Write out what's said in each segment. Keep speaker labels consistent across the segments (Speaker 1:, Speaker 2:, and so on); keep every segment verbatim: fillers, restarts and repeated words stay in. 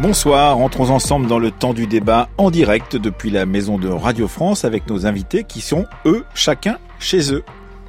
Speaker 1: Bonsoir, entrons ensemble dans le temps du débat en direct depuis la maison de Radio France avec nos invités qui sont, eux, chacun chez eux.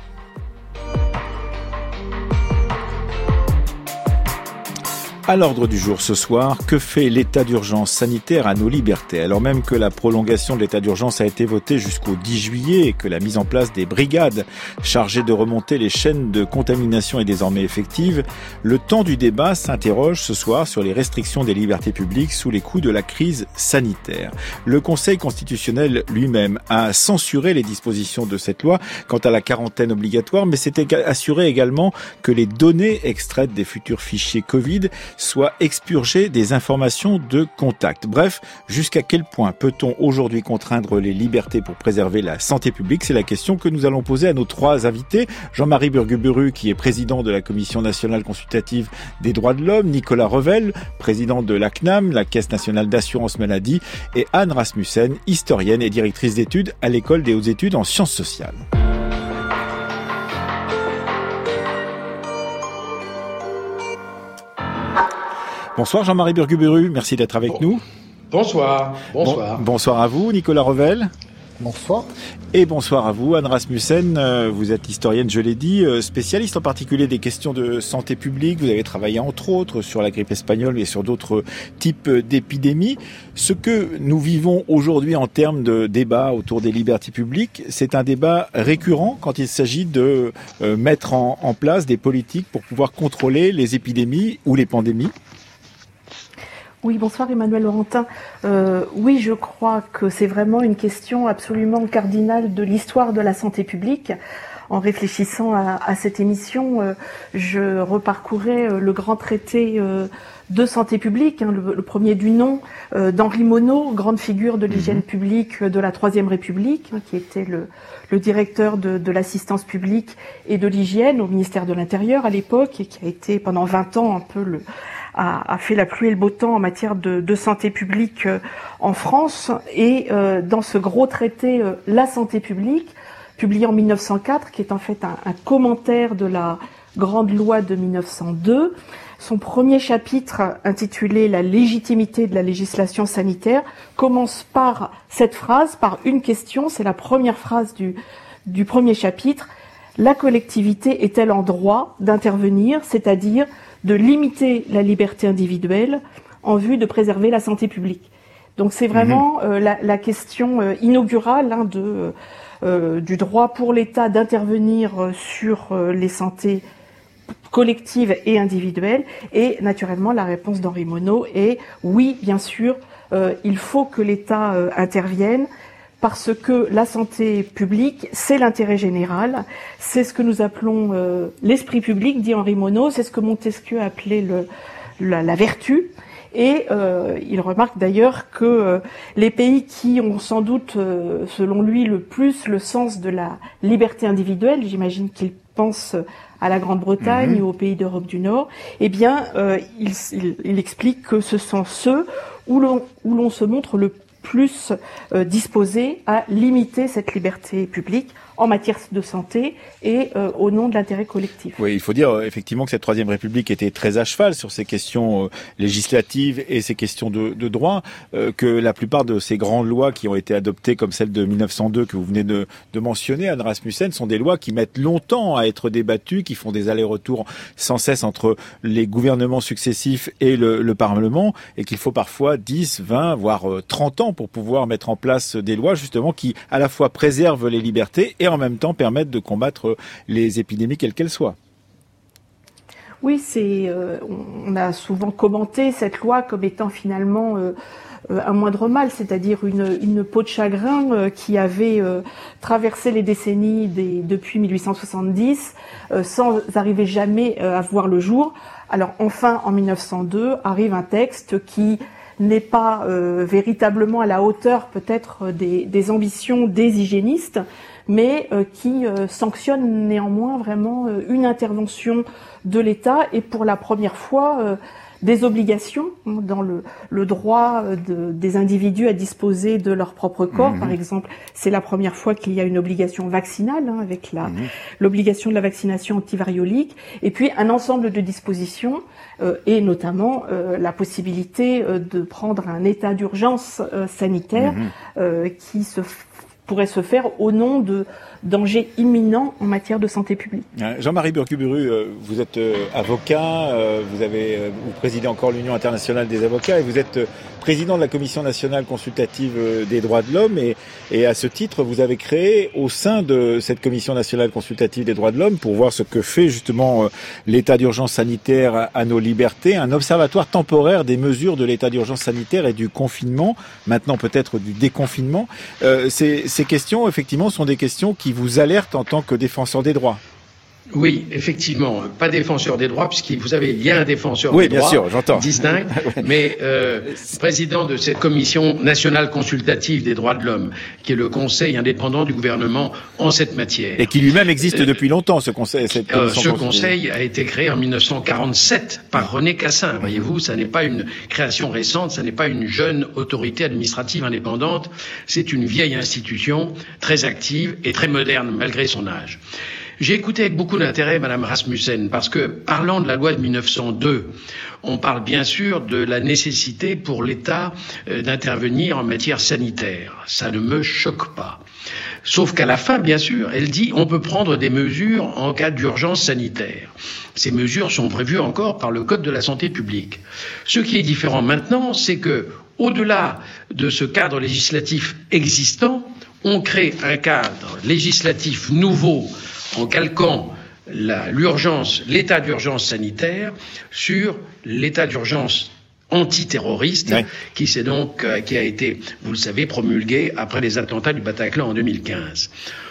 Speaker 1: À l'ordre du jour ce soir, que fait l'état d'urgence sanitaire à nos libertés? Alors même que la prolongation de l'état d'urgence a été votée jusqu'au dix juillet et que la mise en place des brigades chargées de remonter les chaînes de contamination est désormais effective, le temps du débat s'interroge ce soir sur les restrictions des libertés publiques sous les coups de la crise sanitaire. Le Conseil constitutionnel lui-même a censuré les dispositions de cette loi quant à la quarantaine obligatoire, mais s'est assuré également que les données extraites des futurs fichiers Covid soit expurgé des informations de contact. Bref, jusqu'à quel point peut-on aujourd'hui contraindre les libertés pour préserver la santé publique? C'est la question que nous allons poser à nos trois invités. Jean-Marie Burguburu, qui est président de la Commission nationale consultative des droits de l'homme, Nicolas Revel, président de la C N A M, la Caisse nationale d'assurance maladie, et Anne Rasmussen, historienne et directrice d'études à l'École des hautes études en sciences sociales. Bonsoir Jean-Marie Burguburu, merci d'être avec bon. nous.
Speaker 2: Bonsoir. Bonsoir.
Speaker 1: Bon, bonsoir à vous, Nicolas Revel.
Speaker 3: Bonsoir.
Speaker 1: Et bonsoir à vous, Anne Rasmussen. Vous êtes historienne, je l'ai dit, spécialiste en particulier des questions de santé publique. Vous avez travaillé entre autres sur la grippe espagnole et sur d'autres types d'épidémies. Ce que nous vivons aujourd'hui en termes de débat autour des libertés publiques, c'est un débat récurrent quand il s'agit de mettre en, en place des politiques pour pouvoir contrôler les épidémies ou les pandémies.
Speaker 4: Oui, bonsoir Emmanuel Laurentin. Euh, oui, je crois que c'est vraiment une question absolument cardinale de l'histoire de la santé publique. En réfléchissant à, à cette émission, euh, je reparcourais euh, le grand traité euh, de santé publique, hein, le, le premier du nom, euh, d'Henri Monod, grande figure de l'hygiène publique de la Troisième République, hein, qui était le, le directeur de, de l'assistance publique et de l'hygiène au ministère de l'Intérieur à l'époque, et qui a été pendant vingt ans un peu le... A, a fait la pluie et le beau temps en matière de, de santé publique euh, en France. Et euh, dans ce gros traité euh, La santé publique, publié en mille neuf cent quatre, qui est en fait un, un commentaire de la grande loi de mille neuf cent deux, son premier chapitre, intitulé La légitimité de la législation sanitaire, commence par cette phrase, par une question. C'est la première phrase du, du premier chapitre. La collectivité est-elle en droit d'intervenir, c'est-à-dire de limiter la liberté individuelle en vue de préserver la santé publique? Donc c'est vraiment euh, la, la question euh, inaugurale hein, de, euh, du droit pour l'État d'intervenir euh, sur euh, les santé collectives et individuelles. Et naturellement, la réponse d'Henri Monod est oui, bien sûr, euh, il faut que l'État euh, intervienne, parce que la santé publique, c'est l'intérêt général, c'est ce que nous appelons euh, l'esprit public, dit Henri Monod, c'est ce que Montesquieu appelait le, la, la vertu. Et euh, il remarque d'ailleurs que euh, les pays qui ont sans doute, euh, selon lui, le plus le sens de la liberté individuelle, j'imagine qu'il pense à la Grande-Bretagne mmh. ou aux pays d'Europe du Nord, eh bien, euh, il, il, il explique que ce sont ceux où l'on, où l'on se montre le plus euh, disposé à limiter cette liberté publique en matière de santé et euh, au nom de l'intérêt collectif.
Speaker 1: Oui, il faut dire euh, effectivement que cette Troisième République était très à cheval sur ces questions euh, législatives et ces questions de, de droit, euh, que la plupart de ces grandes lois qui ont été adoptées, comme celle de mille neuf cent deux que vous venez de, de mentionner, Anne Rasmussen, sont des lois qui mettent longtemps à être débattues, qui font des allers-retours sans cesse entre les gouvernements successifs et le, le Parlement, et qu'il faut parfois dix, vingt, voire euh, trente ans pour pouvoir mettre en place des lois justement qui à la fois préservent les libertés et en même temps permettre de combattre les épidémies quelles qu'elles soient.
Speaker 4: Oui, c'est, euh, on a souvent commenté cette loi comme étant finalement euh, un moindre mal, c'est-à-dire une, une peau de chagrin euh, qui avait euh, traversé les décennies des, depuis mille huit cent soixante-dix euh, sans arriver jamais euh, à voir le jour. Alors enfin, en mille neuf cent deux, arrive un texte qui n'est pas euh, véritablement à la hauteur peut-être des, des ambitions des hygiénistes, mais euh, qui euh, sanctionne néanmoins vraiment euh, une intervention de l'État. Et pour la première fois, euh, des obligations dans le, le droit de, des individus à disposer de leur propre corps. Mmh. Par exemple, c'est la première fois qu'il y a une obligation vaccinale, hein, avec la, mmh. l'obligation de la vaccination antivariolique, et puis un ensemble de dispositions, euh, et notamment euh, la possibilité euh, de prendre un état d'urgence euh, sanitaire mmh. euh, qui se pourrait se faire au nom de dangers imminents en matière de santé publique.
Speaker 1: Jean-Marie Burkuburu, vous êtes avocat, vous avez, vous présidez encore l'Union internationale des avocats et vous êtes président de la Commission nationale consultative des droits de l'homme et, et à ce titre, vous avez créé au sein de cette Commission nationale consultative des droits de l'homme, pour voir ce que fait justement l'état d'urgence sanitaire à nos libertés, un observatoire temporaire des mesures de l'état d'urgence sanitaire et du confinement, maintenant peut-être du déconfinement. Euh, ces, ces questions, effectivement, sont des questions qui vous alertent en tant que défenseur des droits.
Speaker 2: Oui, effectivement, pas défenseur des droits, puisque vous savez, il y a un défenseur
Speaker 1: oui,
Speaker 2: des
Speaker 1: bien
Speaker 2: droits
Speaker 1: sûr, j'entends.
Speaker 2: distinct, mais euh, président de cette commission nationale consultative des droits de l'homme, qui est le conseil indépendant du gouvernement en cette matière.
Speaker 1: Et qui lui-même existe euh, depuis longtemps, ce conseil. Cette
Speaker 2: euh, ce conseil a été créé en mille neuf cent quarante-sept par René Cassin. Voyez-vous, ça n'est pas une création récente, ça n'est pas une jeune autorité administrative indépendante, c'est une vieille institution très active et très moderne malgré son âge. J'ai écouté avec beaucoup d'intérêt Madame Rasmussen parce que, parlant de la loi de mille neuf cent deux, on parle bien sûr de la nécessité pour l'État euh, d'intervenir en matière sanitaire. Ça ne me choque pas. Sauf qu'à la fin, bien sûr, elle dit on peut prendre des mesures en cas d'urgence sanitaire. Ces mesures sont prévues encore par le Code de la santé publique. Ce qui est différent maintenant, c'est que, au-delà de ce cadre législatif existant, on crée un cadre législatif nouveau en calquant la, l'urgence, l'état d'urgence sanitaire sur l'état d'urgence antiterroriste, oui. qui s'est donc, euh, qui a été, vous le savez, promulgué après les attentats du Bataclan en deux mille quinze.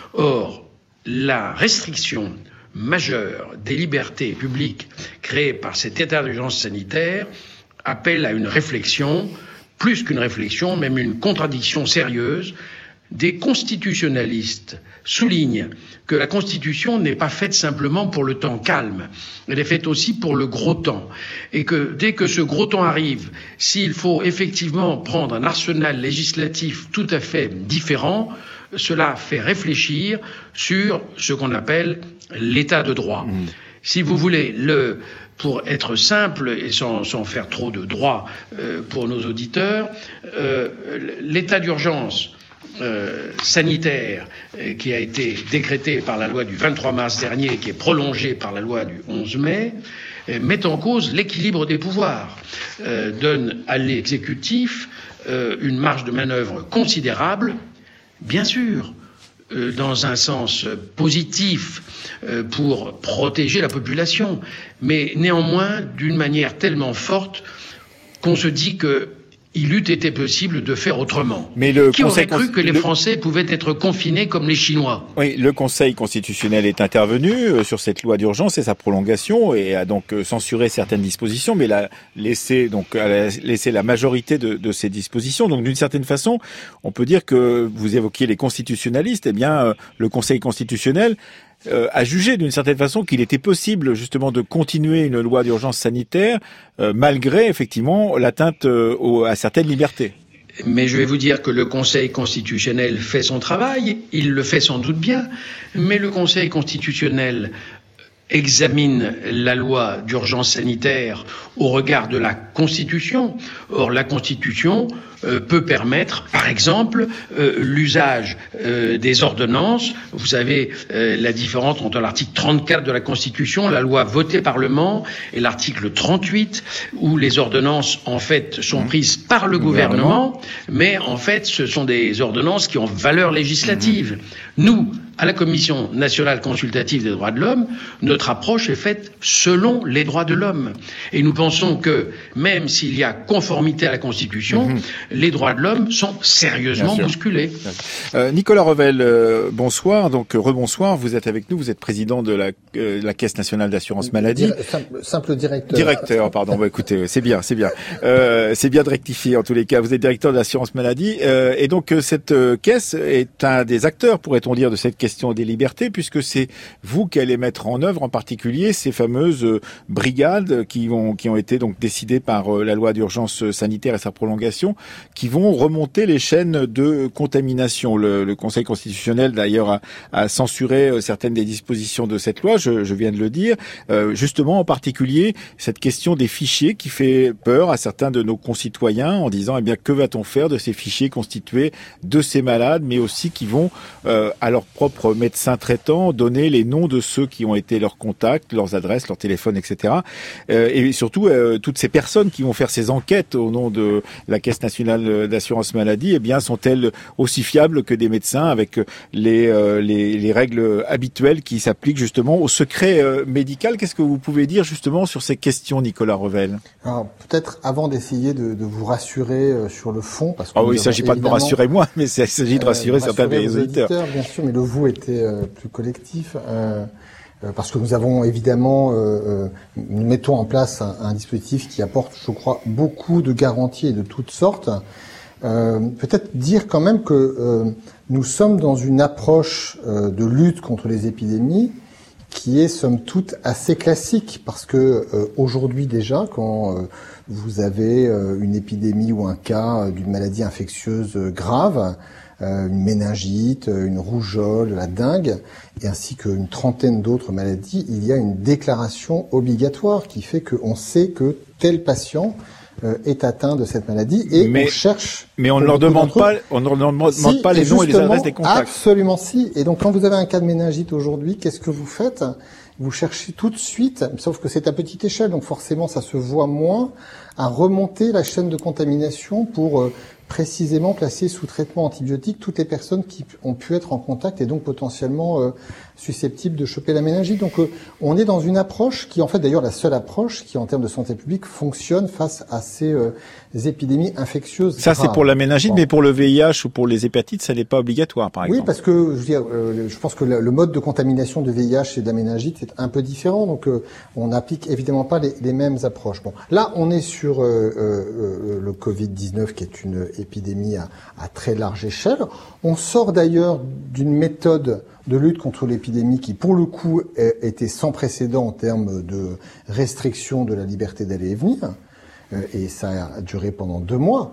Speaker 2: Or, la restriction majeure des libertés publiques créée par cet état d'urgence sanitaire appelle à une réflexion, plus qu'une réflexion, même une contradiction sérieuse. Des constitutionnalistes soulignent que la Constitution n'est pas faite simplement pour le temps calme, elle est faite aussi pour le gros temps, et que dès que ce gros temps arrive, s'il faut effectivement prendre un arsenal législatif tout à fait différent, cela fait réfléchir sur ce qu'on appelle l'état de droit. Mmh. Si vous voulez, le, pour être simple et sans, sans faire trop de droit euh, pour nos auditeurs, euh, l'état d'urgence Euh, sanitaire euh, qui a été décrété par la loi du vingt-trois mars dernier et qui est prolongé par la loi du onze mai euh, met en cause l'équilibre des pouvoirs, euh, donne à l'exécutif euh, une marge de manœuvre considérable, bien sûr, euh, dans un sens positif euh, pour protéger la population, mais néanmoins d'une manière tellement forte qu'on se dit que il eût été possible de faire autrement. Mais le Qui aurait cru que les le... Français pouvaient être confinés comme les Chinois?
Speaker 1: Oui, le Conseil constitutionnel est intervenu euh, sur cette loi d'urgence et sa prolongation et a donc euh, censuré certaines dispositions, mais l'a laissé donc a laissé la majorité de, de ces dispositions. Donc d'une certaine façon, on peut dire que vous évoquiez les constitutionnalistes. Eh bien, euh, le Conseil constitutionnel Euh, a jugé d'une certaine façon qu'il était possible justement de continuer une loi d'urgence sanitaire euh, malgré effectivement l'atteinte euh, au, à certaines libertés.
Speaker 2: Mais je vais vous dire que le Conseil constitutionnel fait son travail, il le fait sans doute bien, mais le Conseil constitutionnel examine la loi d'urgence sanitaire au regard de la Constitution. Or, la Constitution euh, peut permettre, par exemple, euh, l'usage euh, des ordonnances. Vous savez euh, la différence entre l'article trente-quatre de la Constitution, la loi votée par le Parlement, et l'article trente-huit, où les ordonnances, en fait, sont prises par le gouvernement, mais en fait, ce sont des ordonnances qui ont valeur législative. Nous, à la Commission nationale consultative des droits de l'homme, notre approche est faite selon les droits de l'homme. Et nous pensons que, même s'il y a conformité à la Constitution, mmh. les droits de l'homme sont sérieusement bousculés.
Speaker 1: Euh, Nicolas Revel, euh, bonsoir. Donc rebonsoir. Vous êtes avec nous. Vous êtes président de la, euh, la Caisse nationale d'assurance maladie.
Speaker 3: Simple, simple directeur.
Speaker 1: Directeur, pardon. Bah, écoutez, c'est bien, c'est bien. Euh, c'est bien de rectifier en tous les cas. Vous êtes directeur de l'assurance maladie, euh, et donc euh, cette euh, caisse est un des acteurs, pourrait-on dire, de cette question des libertés, puisque c'est vous qui allez mettre en œuvre, en particulier, ces fameuses euh, brigades qui vont, qui ont été donc décidées par euh, la loi d'urgence sanitaire et sa prolongation, qui vont remonter les chaînes de contamination. Le, le Conseil constitutionnel, d'ailleurs, a, a censuré euh, certaines des dispositions de cette loi. Je, je viens de le dire. Euh, justement, en particulier, cette question des fichiers qui fait peur à certains de nos concitoyens en disant, eh bien, que va-t-on faire de ces fichiers constitués de ces malades, mais aussi qui vont, euh, à leurs propres médecins traitants, donner les noms de ceux qui ont été leurs contacts, leurs adresses, leurs téléphones, et cetera. Euh, et surtout, euh, toutes ces personnes qui vont faire ces enquêtes au nom de la Caisse nationale d'assurance maladie, eh bien, sont-elles aussi fiables que des médecins avec les, euh, les, les règles habituelles qui s'appliquent justement au secret euh, médical? Qu'est-ce que vous pouvez dire justement sur ces questions, Nicolas Revel?
Speaker 3: Alors, peut-être avant d'essayer de, de vous rassurer euh, sur le fond, parce que
Speaker 1: ah oui, il ne s'agit pas de me rassurer moi, mais il s'agit de rassurer euh, certains des auditeurs.
Speaker 3: Bien sûr, mais le vous était euh, plus collectif. Euh, euh, parce que nous avons évidemment, euh, euh, nous mettons en place un, un dispositif qui apporte, je crois, beaucoup de garanties et de toutes sortes. Euh, peut-être dire quand même que euh, nous sommes dans une approche euh, de lutte contre les épidémies qui est somme toute assez classique, parce que euh, aujourd'hui déjà, quand euh, vous avez euh, une épidémie ou un cas d'une maladie infectieuse grave, euh, une méningite, une rougeole, la dengue, et ainsi qu'une trentaine d'autres maladies, il y a une déclaration obligatoire qui fait qu'on sait que tel patient euh, est atteint de cette maladie, et
Speaker 1: mais,
Speaker 3: on cherche.
Speaker 1: Mais on ne leur demande pas, on ne leur demande
Speaker 3: si,
Speaker 1: pas les noms et les adresses des contacts.
Speaker 3: Absolument si. Et donc quand vous avez un cas de méningite aujourd'hui, qu'est-ce que vous faites? Vous cherchez tout de suite, sauf que c'est à petite échelle, donc forcément ça se voit moins, à remonter la chaîne de contamination pour euh, précisément placer sous traitement antibiotique toutes les personnes qui ont pu être en contact et donc potentiellement euh, susceptibles de choper la méningite. Donc euh, on est dans une approche qui, en fait d'ailleurs la seule approche qui en termes de santé publique fonctionne face à ces euh, épidémies infectieuses.
Speaker 1: Ça c'est pour la méningite, bon. Mais pour le V I H ou pour les hépatites, ça n'est pas obligatoire par exemple.
Speaker 3: Oui, parce que je, veux dire, euh, je pense que le, le mode de contamination de V I H et de la méningite c'est un peu différent, donc euh, on n'applique évidemment pas les, les mêmes approches. Bon, là on est sur euh, euh, le covid dix-neuf qui est une épidémie à, à très large échelle. On sort d'ailleurs d'une méthode de lutte contre l'épidémie qui, pour le coup, était sans précédent en termes de restriction de la liberté d'aller et venir. Et ça a duré pendant deux mois.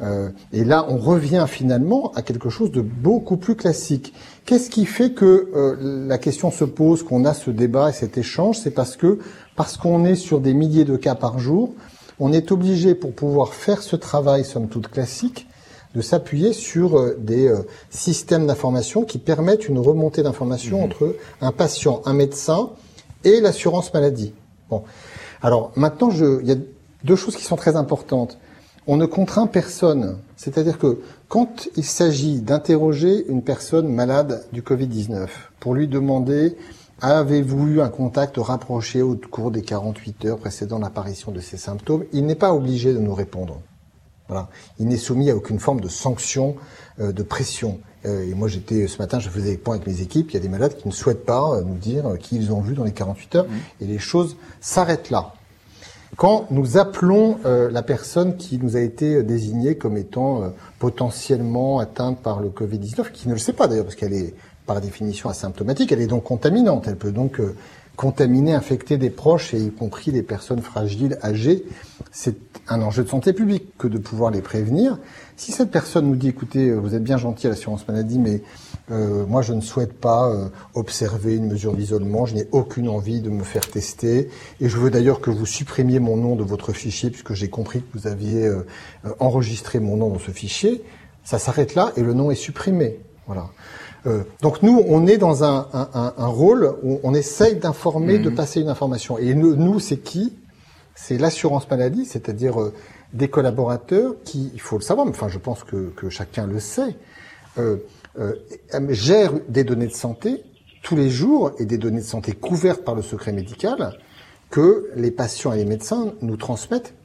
Speaker 3: Et là, on revient finalement à quelque chose de beaucoup plus classique. Qu'est-ce qui fait que euh, la question se pose, qu'on a ce débat et cet échange? C'est parce que, parce qu'on est sur des milliers de cas par jour, on est obligé, pour pouvoir faire ce travail, somme toute classique, de s'appuyer sur euh, des euh, systèmes d'information qui permettent une remontée d'informations mmh. entre un patient, un médecin et l'assurance maladie. Bon. Alors, maintenant, je, il y a deux choses qui sont très importantes. On ne contraint personne. C'est-à-dire que quand il s'agit d'interroger une personne malade du covid dix-neuf pour lui demander « Avez-vous eu un contact rapproché au cours des quarante-huit heures précédant l'apparition de ces symptômes ?» il n'est pas obligé de nous répondre. Voilà. Il n'est soumis à aucune forme de sanction, euh, de pression. Euh, et moi, j'étais ce matin, je faisais des points avec mes équipes. Il y a des malades qui ne souhaitent pas euh, nous dire euh, qui ils ont vu dans les quarante-huit heures. Mmh. Et les choses s'arrêtent là. Quand nous appelons euh, la personne qui nous a été désignée comme étant euh, potentiellement atteinte par le covid dix-neuf, qui ne le sait pas d'ailleurs, parce qu'elle est par définition asymptomatique, elle est donc contaminante. Elle peut donc euh, contaminer, infecter des proches, et y compris les personnes fragiles, âgées. C'est un enjeu de santé publique que de pouvoir les prévenir. Si cette personne nous dit, écoutez, vous êtes bien gentil à l'assurance maladie, mais euh, moi je ne souhaite pas euh, observer une mesure d'isolement, je n'ai aucune envie de me faire tester, et je veux d'ailleurs que vous supprimiez mon nom de votre fichier, puisque j'ai compris que vous aviez euh, enregistré mon nom dans ce fichier, ça s'arrête là et le nom est supprimé. Voilà. Euh, donc nous, on est dans un, un, un rôle où on essaye d'informer, mmh. de passer une information. Et nous, nous c'est qui? C'est l'assurance maladie, c'est-à-dire euh, des collaborateurs qui, il faut le savoir, mais enfin je pense que, que chacun le sait, euh, euh, gèrent des données de santé tous les jours, et des données de santé couvertes par le secret médical que les patients et les médecins nous transmettent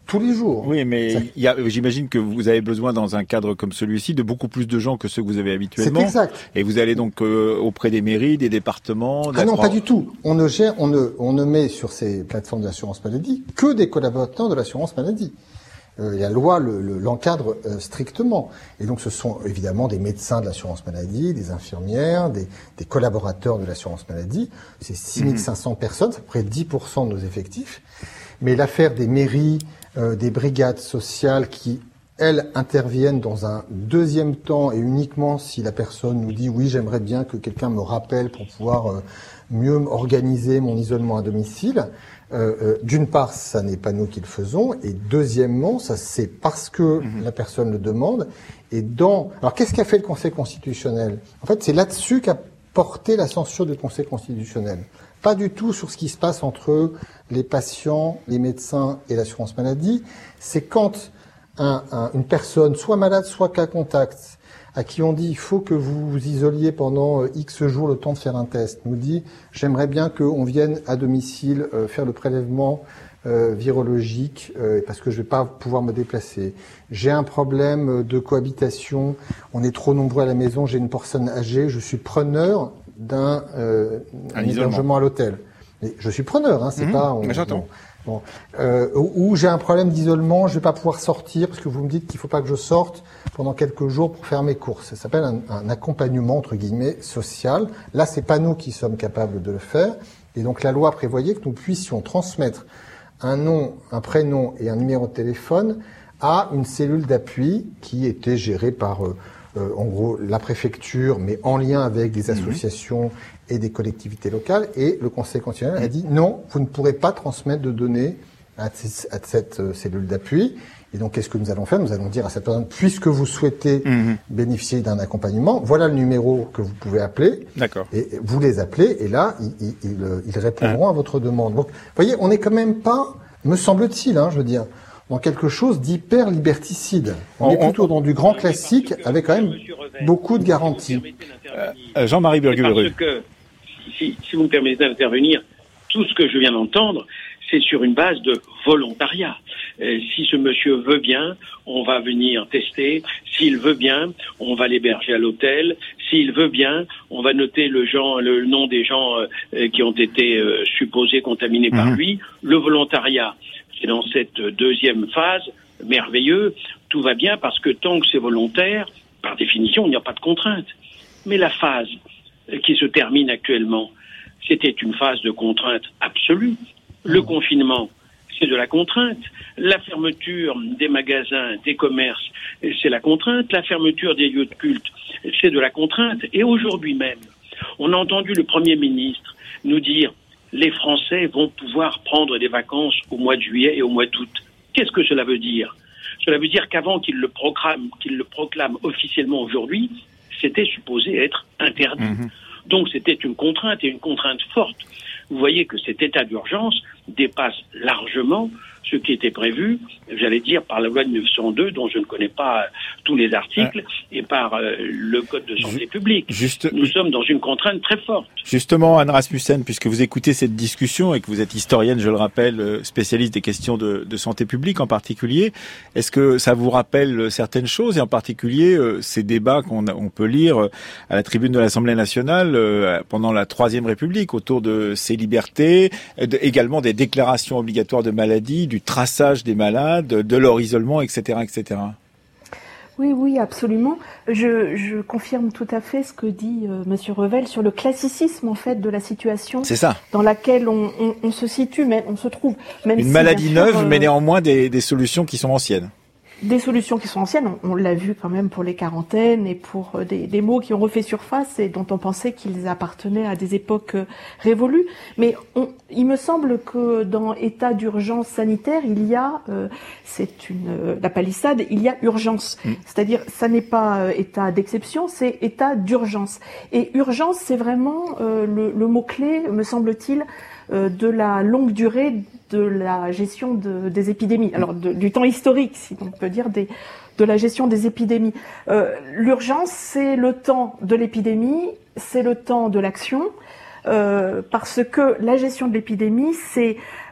Speaker 3: tous les jours.
Speaker 1: Oui, mais
Speaker 3: Ça...
Speaker 1: il y a, j'imagine que vous avez besoin dans un cadre comme celui-ci de beaucoup plus de gens que ceux que vous avez habituellement.
Speaker 3: C'est exact.
Speaker 1: Et vous allez donc euh, auprès des mairies, des départements.
Speaker 3: Ah non, pas du tout. On ne gère, on ne, on ne met sur ces plateformes de l'assurance maladie que des collaborateurs de l'assurance maladie. Euh, la loi le, le, l'encadre euh, strictement. Et donc, ce sont évidemment des médecins de l'assurance maladie, des infirmières, des, des collaborateurs de l'assurance maladie. C'est six mille cinq cents mmh. personnes, c'est à peu près dix pour cent de nos effectifs. Mais l'affaire des mairies, euh, des brigades sociales qui, elles, interviennent dans un deuxième temps et uniquement si la personne nous dit « oui, j'aimerais bien que quelqu'un me rappelle pour pouvoir euh, mieux organiser mon isolement à domicile », Euh, euh, d'une part, ça n'est pas nous qui le faisons, et deuxièmement, ça c'est parce que mmh. la personne le demande. Et dans, alors qu'est-ce qu'a fait le Conseil constitutionnel ? En fait, c'est là-dessus qu'a porté la censure du Conseil constitutionnel. Pas du tout sur ce qui se passe entre les patients, les médecins et l'assurance maladie. C'est quand un, un, une personne, soit malade, soit cas contact, à qui on dit il faut que vous vous isoliez pendant euh, X jours le temps de faire un test, nous dit j'aimerais bien qu'on vienne à domicile euh, faire le prélèvement euh, virologique euh, parce que je vais pas pouvoir me déplacer. J'ai un problème de cohabitation, on est trop nombreux à la maison, j'ai une personne âgée, je suis preneur d'un euh, un hébergement à l'hôtel. Mais je suis preneur, hein, c'est mmh, pas. On,
Speaker 1: j'entends.
Speaker 3: Bon, Bon, euh, ou j'ai un problème d'isolement, je vais pas pouvoir sortir parce que vous me dites qu'il faut pas que je sorte pendant quelques jours pour faire mes courses. Ça s'appelle un, un accompagnement entre guillemets social. Là, c'est pas nous qui sommes capables de le faire, et donc la loi prévoyait que nous puissions transmettre un nom, un prénom et un numéro de téléphone à une cellule d'appui qui était gérée par euh, euh, en gros la préfecture, mais en lien avec des associations et des collectivités locales, et le Conseil constitutionnel a dit non, vous ne pourrez pas transmettre de données à, à cette euh, cellule d'appui. Et donc, qu'est-ce que nous allons faire ? Nous allons dire à cette personne, puisque vous souhaitez mmh. bénéficier d'un accompagnement, voilà le numéro que vous pouvez appeler.
Speaker 1: D'accord.
Speaker 3: Et vous les appelez, et là, ils, ils, ils, ils répondront hein. à votre demande. Donc, vous voyez, on n'est quand même pas, me semble-t-il, hein, je veux dire, dans quelque chose d'hyper liberticide. On, on est plutôt on... dans du grand classique, avec quand même beaucoup de garanties.
Speaker 1: Euh, Jean-Marie Burgueru.
Speaker 5: Parce que, si, si vous me permettez d'intervenir, tout ce que je viens d'entendre, c'est sur une base de volontariat. Euh, si ce monsieur veut bien, on va venir tester. S'il veut bien, on va l'héberger à l'hôtel. S'il veut bien, on va noter le, genre, le nom des gens euh, qui ont été euh, supposés contaminés mmh. par lui. Le volontariat, c'est dans cette deuxième phase, merveilleux. Tout va bien parce que tant que c'est volontaire, par définition, il n'y a pas de contrainte. Mais la phase qui se termine actuellement, c'était une phase de contrainte absolue. Le confinement, c'est de la contrainte. La fermeture des magasins, des commerces, c'est la contrainte. La fermeture des lieux de culte, c'est de la contrainte. Et aujourd'hui même, on a entendu le Premier ministre nous dire « les Français vont pouvoir prendre des vacances au mois de juillet et au mois d'août ». Qu'est-ce que cela veut dire ? Cela veut dire qu'avant qu'il le proclame, qu'il le proclame officiellement aujourd'hui, c'était supposé être interdit. Mmh. Donc c'était une contrainte et une contrainte forte. Vous voyez que cet état d'urgence dépasse largement ce qui était prévu, j'allais dire, par la loi de neuf cent deux, dont je ne connais pas tous les articles, ah. et par euh, le Code de santé publique. Juste... Nous sommes dans une contrainte très forte.
Speaker 1: Justement, Anne Rasmussen, puisque vous écoutez cette discussion et que vous êtes historienne, je le rappelle, spécialiste des questions de, de santé publique en particulier, est-ce que ça vous rappelle certaines choses, et en particulier euh, ces débats qu'on on peut lire à la tribune de l'Assemblée nationale euh, pendant la Troisième République, autour de ces libertés, de, également des déclarations obligatoires de maladie, du traçage des malades, de leur isolement, et cetera, et cetera.
Speaker 4: Oui, oui, absolument. Je, je confirme tout à fait ce que dit euh, Monsieur Revel sur le classicisme en fait de la situation.
Speaker 1: C'est ça.
Speaker 4: Dans laquelle on, on, on se situe, mais on se trouve. Même
Speaker 1: Une
Speaker 4: si,
Speaker 1: maladie
Speaker 4: sûr,
Speaker 1: neuve,
Speaker 4: euh,
Speaker 1: mais néanmoins des, des solutions qui sont anciennes.
Speaker 4: Des solutions qui sont anciennes, on, on l'a vu quand même pour les quarantaines et pour euh, des, des mots qui ont refait surface et dont on pensait qu'ils appartenaient à des époques euh, révolues. Mais on, il me semble que dans état d'urgence sanitaire, il y a, euh, c'est une euh, la palissade, il y a urgence. Mmh. C'est-à-dire, ça n'est pas euh, état d'exception, c'est état d'urgence. Et urgence, c'est vraiment euh, le, le mot-clé, me semble-t-il, euh, de la longue durée de la gestion de, des épidémies, alors de, du temps historique, si on peut dire, des, de la gestion des épidémies. Euh, l'urgence, c'est le temps de l'épidémie, c'est le temps de l'action, euh, parce que la gestion de l'épidémie, c'est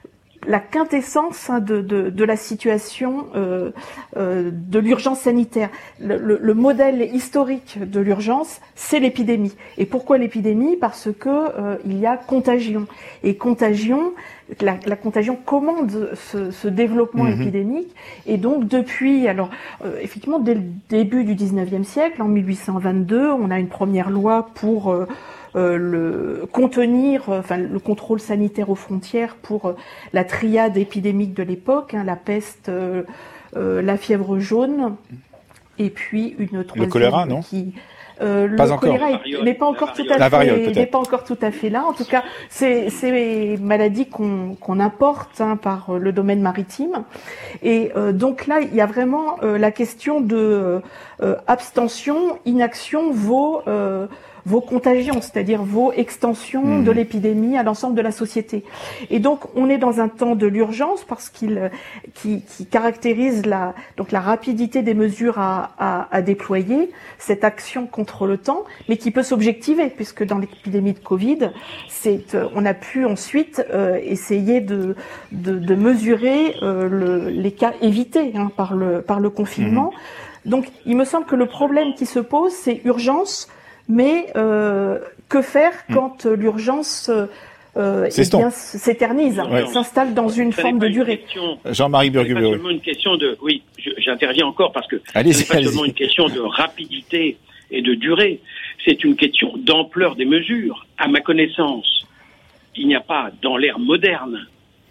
Speaker 4: la quintessence hein, de, de, de la situation euh, euh, de l'urgence sanitaire. Le, le, le modèle historique de l'urgence, c'est l'épidémie. Et pourquoi l'épidémie ? Parce que euh, il y a contagion. Et contagion, la, la contagion commande ce, ce développement mmh. épidémique. Et donc depuis, alors euh, effectivement, dès le début du dix-neuvième siècle, en mille huit cent vingt-deux, on a une première loi pour euh, Euh, le contenir, euh, enfin le contrôle sanitaire aux frontières pour euh, la triade épidémique de l'époque, hein, la peste, euh, euh, la fièvre jaune, et puis une troisième.
Speaker 1: Le choléra, non
Speaker 4: qui, euh,
Speaker 1: Pas
Speaker 4: le
Speaker 1: encore.
Speaker 4: choléra n'est pas encore tout à
Speaker 1: la variole,
Speaker 4: fait, n'est pas encore tout à fait là. En tout cas, c'est c'est maladies qu'on qu'on importe hein, par le domaine maritime. Et euh, donc là, il y a vraiment euh, la question de euh, abstention, inaction vaut euh, vos contagions, c'est-à-dire vos extensions mmh. de l'épidémie à l'ensemble de la société. Et donc, on est dans un temps de l'urgence parce qu'il qui, qui caractérise la donc la rapidité des mesures à, à, à déployer, cette action contre le temps, mais qui peut s'objectiver puisque dans l'épidémie de Covid, c'est on a pu ensuite euh, essayer de, de de mesurer euh, le, les cas évités hein, par le par le confinement. Mmh. Donc, il me semble que le problème qui se pose, c'est urgence. Mais euh, que faire quand euh, l'urgence euh, eh bien, s'éternise, ouais. s'installe dans une forme de durée
Speaker 5: question,
Speaker 1: Jean-Marie Burguburu.
Speaker 5: C'est pas seulement une question de, oui, je, j'interviens encore parce que c'est pas seulement une question de rapidité et de durée, c'est une question d'ampleur des mesures. À ma connaissance, il n'y a pas dans l'ère moderne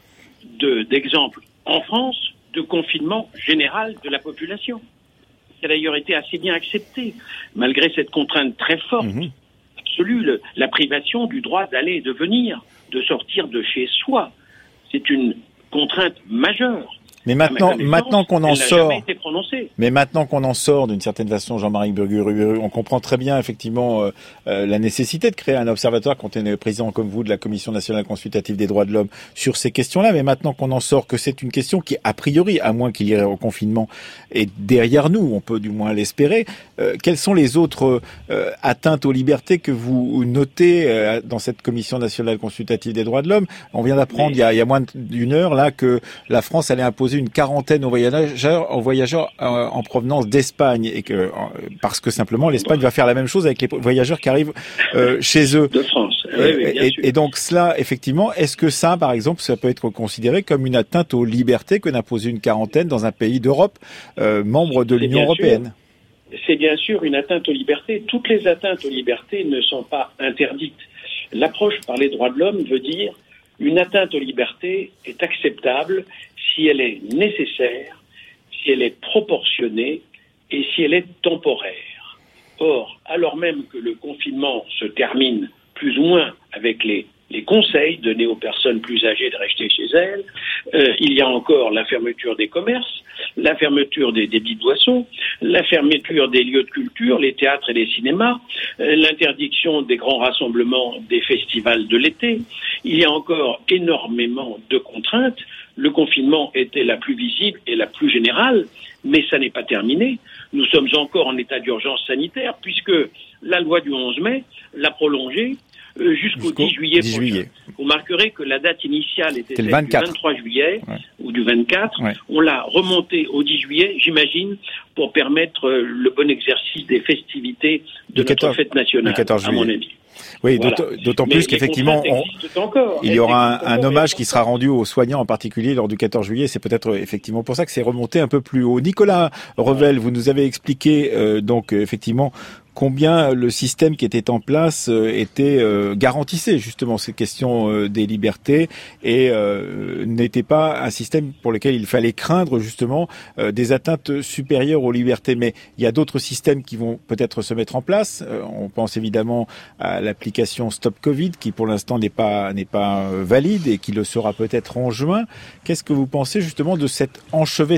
Speaker 5: de, d'exemple en France de confinement général de la population. Qui a d'ailleurs été assez bien accepté, malgré cette contrainte très forte, mmh. absolue, le, la privation du droit d'aller et de venir, de sortir de chez soi. C'est une contrainte majeure.
Speaker 1: Mais maintenant, maintenant qu'on en sort, mais maintenant qu'on en sort d'une certaine façon, Jean-Marie Burguburu, on comprend très bien effectivement euh, euh, la nécessité de créer un observatoire quand on est président comme vous de la Commission nationale consultative des droits de l'homme sur ces questions-là. Mais maintenant qu'on en sort, que c'est une question qui, a priori, à moins qu'il y ait au confinement, est derrière nous, on peut du moins l'espérer. Euh, quelles sont les autres euh, atteintes aux libertés que vous notez euh, dans cette Commission nationale consultative des droits de l'homme ? On vient d'apprendre mais... il, y a, il y a moins d'une heure là que la France allait imposer une quarantaine aux voyageurs, aux voyageurs euh, en provenance d'Espagne et que euh, parce que simplement l'Espagne va faire la même chose avec les voyageurs qui arrivent euh, chez eux.
Speaker 5: De France. Oui,
Speaker 1: euh,
Speaker 5: oui, bien
Speaker 1: et,
Speaker 5: sûr.
Speaker 1: et donc cela, effectivement, est-ce que ça, par exemple, ça peut être considéré comme une atteinte aux libertés que d'imposer une quarantaine dans un pays d'Europe, euh, membre de l'Union européenne ?
Speaker 5: C'est bien sûr une atteinte aux libertés. Toutes les atteintes aux libertés ne sont pas interdites. L'approche par les droits de l'homme veut dire une atteinte aux libertés est acceptable si elle est nécessaire, si elle est proportionnée et si elle est temporaire. Or, alors même que le confinement se termine plus ou moins avec les, les conseils donnés aux personnes plus âgées de rester chez elles, euh, il y a encore la fermeture des commerces, la fermeture des débits de boissons, la fermeture des lieux de culture, les théâtres et les cinémas, euh, l'interdiction des grands rassemblements, des festivals de l'été. Il y a encore énormément de contraintes. Le confinement était la plus visible et la plus générale, mais ça n'est pas terminé. Nous sommes encore en état d'urgence sanitaire puisque la loi du onze mai l'a prolongée euh, jusqu'au, jusqu'au dix juillet prochain. Juillet. Vous marquerez que la date initiale était celle du vingt-trois juillet ouais. ou du vingt-quatre. Ouais. On l'a remontée au dix juillet, j'imagine, pour permettre euh, le bon exercice des festivités de notre quatorze, fête nationale, à mon avis.
Speaker 1: Oui, voilà. d'autant, d'autant plus qu'effectivement, on, il y aura un, un hommage qui sera rendu aux soignants en particulier lors du quatorze juillet. C'est peut-être effectivement pour ça que c'est remonté un peu plus haut. Nicolas Revel, vous nous avez expliqué euh, donc effectivement combien le système qui était en place euh, était euh, garantissait justement ces questions euh, des libertés et euh, n'était pas un système pour lequel il fallait craindre justement euh, des atteintes supérieures aux libertés. Mais il y a d'autres systèmes qui vont peut-être se mettre en place. Euh, on pense évidemment à l'application Stop Covid qui pour l'instant n'est pas n'est pas euh, valide et qui le sera peut-être en juin. Qu'est-ce que vous pensez justement de cet enchevêtrement ?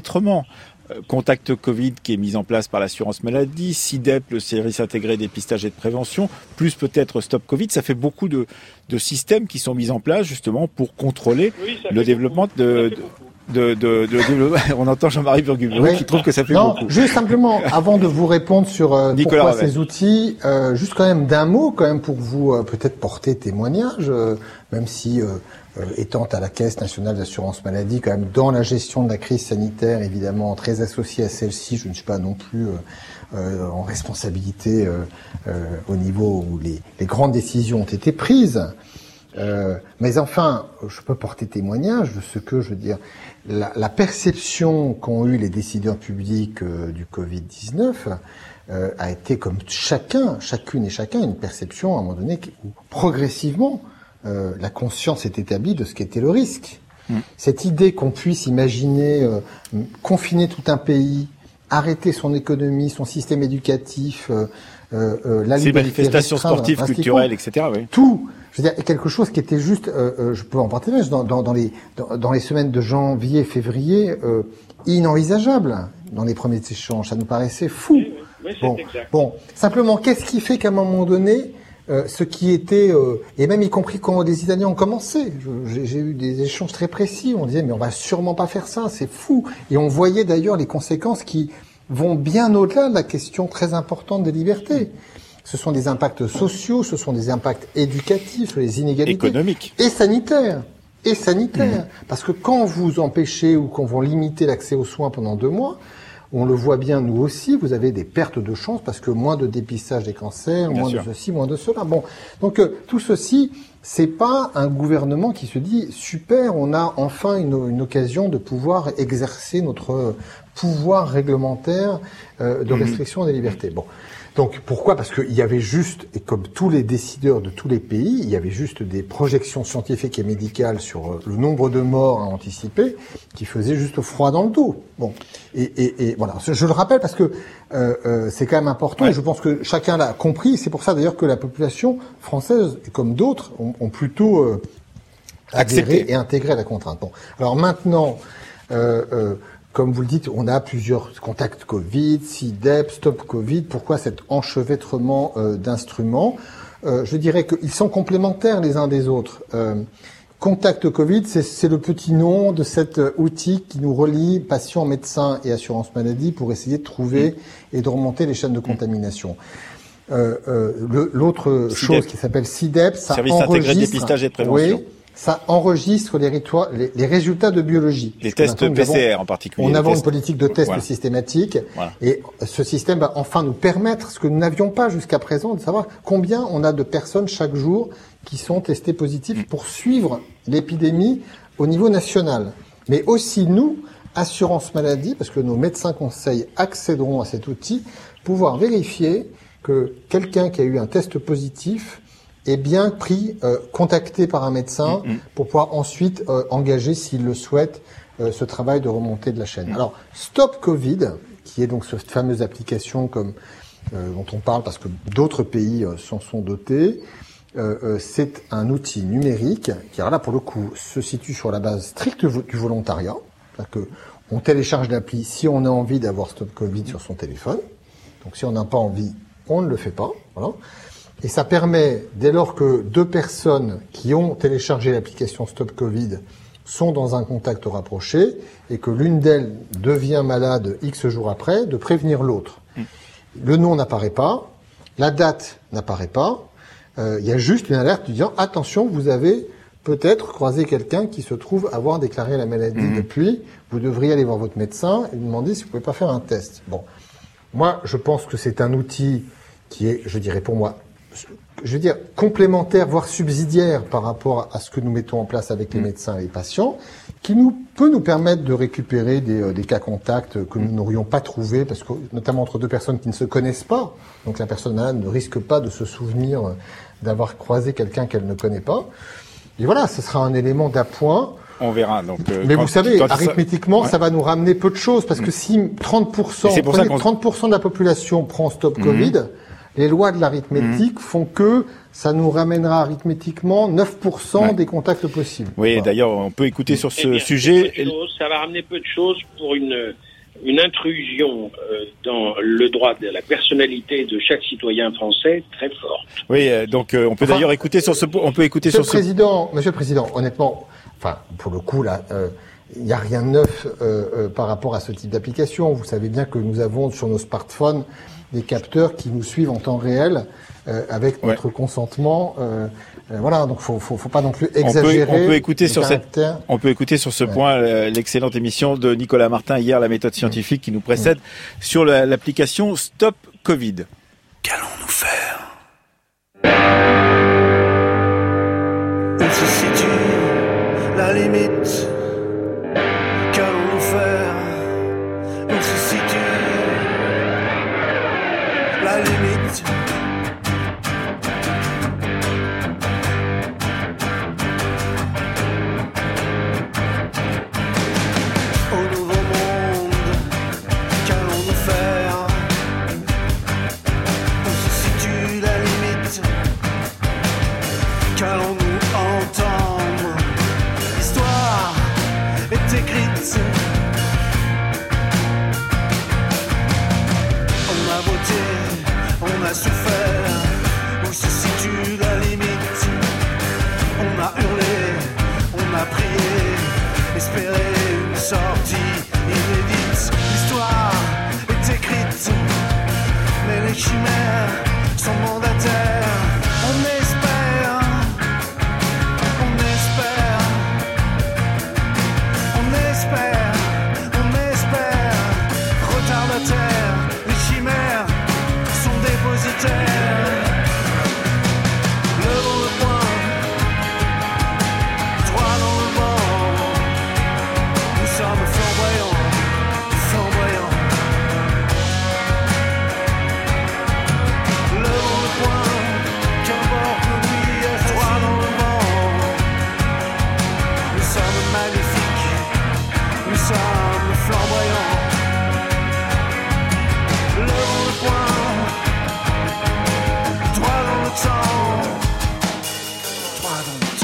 Speaker 1: Contact Covid qui est mis en place par l'assurance maladie, SIDEP, le service intégré dépistage et de prévention, plus peut-être Stop Covid, ça fait beaucoup de, de systèmes qui sont mis en place justement pour contrôler oui, le développement de, de, de, de, de, de on entend Jean-Marie Burguignon oui. qui trouve que ça fait
Speaker 3: non,
Speaker 1: beaucoup.
Speaker 3: Juste simplement, avant de vous répondre sur euh, pourquoi Ravel. Ces outils, euh, juste quand même d'un mot, quand même pour vous euh, peut-être porter témoignage, euh, même si euh, euh, étant à la Caisse nationale d'assurance maladie, quand même dans la gestion de la crise sanitaire, évidemment très associée à celle-ci, je ne suis pas non plus euh, euh, en responsabilité euh, euh, au niveau où les, les grandes décisions ont été prises. Euh, mais enfin, je peux porter témoignage de ce que, je veux dire, la, la perception qu'ont eu les décideurs publics euh, du covid dix-neuf euh, a été, comme chacun, chacune et chacun, une perception à un moment donné où progressivement euh, la conscience est établie de ce qu'était le risque. Mmh. Cette idée qu'on puisse imaginer euh, confiner tout un pays, arrêter son économie, son système éducatif, euh, euh, la
Speaker 1: Ces manifestations sportives, culturelles, et cetera. Oui.
Speaker 3: Tout. Je veux dire, quelque chose qui était juste, euh, euh, je peux en parler, dans, dans, dans, les, dans, dans les semaines de janvier, février, euh, inenvisageable dans les premiers échanges. Ça nous paraissait fou.
Speaker 5: Oui, oui,
Speaker 3: bon, bon, simplement, qu'est-ce qui fait qu'à un moment donné, euh, ce qui était, euh, et même y compris quand les Italiens ont commencé, j'ai, j'ai eu des échanges très précis, on disait, mais on va sûrement pas faire ça, c'est fou. Et on voyait d'ailleurs les conséquences qui vont bien au-delà de la question très importante des libertés. Ce sont des impacts sociaux, ce sont des impacts éducatifs, sur les inégalités.
Speaker 1: Économiques.
Speaker 3: Et sanitaires. Et sanitaires. Mmh. Parce que quand vous empêchez ou quand vous limitez l'accès aux soins pendant deux mois, on le voit bien nous aussi, vous avez des pertes de chance parce que moins de dépistage des cancers, bien moins sûr. De ceci, moins de cela. Bon. Donc, euh, tout ceci, c'est pas un gouvernement qui se dit super, on a enfin une, une occasion de pouvoir exercer notre pouvoir réglementaire euh, de restriction mmh. des libertés. Bon. Donc pourquoi ? Parce qu'il y avait juste, et comme tous les décideurs de tous les pays, il y avait juste des projections scientifiques et médicales sur le nombre de morts à anticiper qui faisaient juste froid dans le dos. Bon, et, et, et voilà, je le rappelle parce que euh, euh, c'est quand même important ouais. et je pense que chacun l'a compris. C'est pour ça d'ailleurs que la population française, comme d'autres, ont, ont plutôt euh, adhéré et intégré la contrainte. Bon, alors maintenant. Euh, euh, Comme vous le dites, on a plusieurs contacts Covid, SIDEP, Stop Covid. Pourquoi cet enchevêtrement euh, d'instruments ? euh, Je dirais qu'ils sont complémentaires les uns des autres. Euh, Contact Covid, c'est, c'est le petit nom de cet outil qui nous relie patients, médecins et assurance maladie pour essayer de trouver mmh. et de remonter les chaînes de contamination. Euh, euh, le, l'autre SIDEP. chose qui s'appelle SIDEP, ça
Speaker 1: Service
Speaker 3: enregistre...
Speaker 1: intégré de dépistage et de prévention.
Speaker 3: Oui, ça enregistre les, ritua- les, les résultats de biologie.
Speaker 1: Les tests P C R en particulier.
Speaker 3: On a une
Speaker 1: tests...
Speaker 3: politique de tests
Speaker 1: voilà.
Speaker 3: systématiques
Speaker 1: voilà.
Speaker 3: et ce système va enfin nous permettre, ce que nous n'avions pas jusqu'à présent, de savoir combien on a de personnes chaque jour qui sont testées positives mmh. pour suivre l'épidémie au niveau national. Mais aussi nous, assurance maladie, parce que nos médecins conseils accéderont à cet outil, pouvoir vérifier que quelqu'un qui a eu un test positif est bien pris, euh, contacté par un médecin mmh, mmh. pour pouvoir ensuite euh, engager, s'il le souhaite, euh, ce travail de remontée de la chaîne. Mmh. Alors, Stop Covid, qui est donc cette fameuse application comme euh, dont on parle parce que d'autres pays euh, s'en sont dotés, euh, euh, c'est un outil numérique qui, alors là, pour le coup, se situe sur la base stricte du volontariat. C'est-à-dire que on télécharge l'appli si on a envie d'avoir Stop Covid sur son téléphone. Donc, si on n'a pas envie, on ne le fait pas. Voilà. Et ça permet, dès lors que deux personnes qui ont téléchargé l'application Stop Covid sont dans un contact rapproché et que l'une d'elles devient malade X jours après, de prévenir l'autre. Mmh. Le nom n'apparaît pas, la date n'apparaît pas, euh, il y a juste une alerte disant « Attention, vous avez peut-être croisé quelqu'un qui se trouve avoir déclaré la maladie mmh. depuis, vous devriez aller voir votre médecin et lui demander si vous pouvez pas faire un test. » Bon, moi, je pense que c'est un outil qui est, je dirais pour moi, je veux dire, complémentaire, voire subsidiaire par rapport à ce que nous mettons en place avec les mmh. médecins et les patients, qui nous peut nous permettre de récupérer des, euh, des cas contacts que nous n'aurions pas trouvés, parce que notamment entre deux personnes qui ne se connaissent pas, donc la personne malade ne risque pas de se souvenir euh, d'avoir croisé quelqu'un qu'elle ne connaît pas. Et voilà, ce sera un élément d'appoint.
Speaker 1: On verra. Donc, euh,
Speaker 3: mais
Speaker 1: quand,
Speaker 3: vous savez,
Speaker 1: quand
Speaker 3: arithmétiquement, ça...
Speaker 1: Ouais.
Speaker 3: ça va nous ramener peu de choses, parce que si trente pour cent, prenez, trente pour cent de la population prend Stop mmh. Covid, les lois de l'arithmétique mmh. font que ça nous ramènera arithmétiquement neuf pour cent ouais. des contacts possibles.
Speaker 1: Oui, voilà. D'ailleurs, on peut écouter sur ce eh bien, sujet.
Speaker 5: Peu de choses, ça va ramener peu de choses pour une, une intrusion euh, dans le droit de la personnalité de chaque citoyen français très forte.
Speaker 1: Oui, euh, donc euh, on peut enfin, d'ailleurs écouter sur ce. On peut écouter
Speaker 3: Monsieur
Speaker 1: sur
Speaker 3: le président, ce. Monsieur le Président, honnêtement, enfin, pour le coup là. Euh, il n'y a rien de neuf euh, euh, par rapport à ce type d'application. Vous savez bien que nous avons sur nos smartphones des capteurs qui nous suivent en temps réel euh, avec notre ouais. consentement. Euh, euh, voilà, donc faut, faut, faut pas non plus exagérer.
Speaker 1: On peut, on peut écouter sur cette, on peut écouter sur ce ouais. point euh, l'excellente émission de Nicolas Martin hier, la méthode scientifique qui nous précède ouais. sur la, l'application Stop Covid.
Speaker 6: Qu'allons-nous faire? Où se situe la limite? Qu'allons-nous faire? Où se situe la limite? Au nouveau monde, qu'allons-nous faire? Où se situe la limite? Qu'allons-nous entendre? L'histoire est écrite. On a voté, on a souffert. Où se situe la limite? On a hurlé, on a prié, espéré une sortie inédite. L'histoire est écrite, mais les chimères sont mandataires. On espère, on espère, on espère, on espère. Retardataires, les chimères sont dépositaires. Levons le poing, droit dans le vent. Nous sommes flamboyants, flamboyants. Levons le poing, qu'importe le nuit, droit dans le vent. Nous sommes magnifiques, nous sommes flamboyants. Levons le poing, droit dans le temps, droit dans le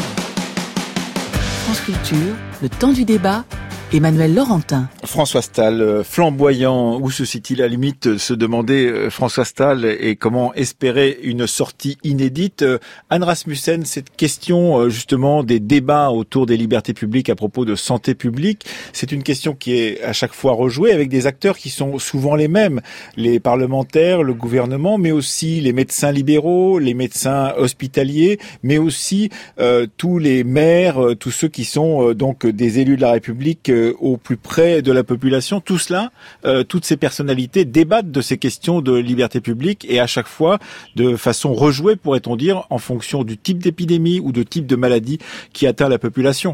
Speaker 6: temps.
Speaker 7: France Culture, le temps du débat, Emmanuel Laurentin.
Speaker 1: François Stahl, flamboyant, où se situe la limite, se demandait François Stahl, et comment espérer une sortie inédite. Anne Rasmussen, cette question justement des débats autour des libertés publiques à propos de santé publique, c'est une question qui est à chaque fois rejouée avec des acteurs qui sont souvent les mêmes, les parlementaires, le gouvernement, mais aussi les médecins libéraux, les médecins hospitaliers, mais aussi euh, tous les maires, euh, tous ceux qui sont euh, donc des élus de la République euh, au plus près de la population. Tout cela, euh, toutes ces personnalités débattent de ces questions de liberté publique et à chaque fois de façon rejouée, pourrait-on dire, en fonction du type d'épidémie ou de type de maladie qui atteint la population.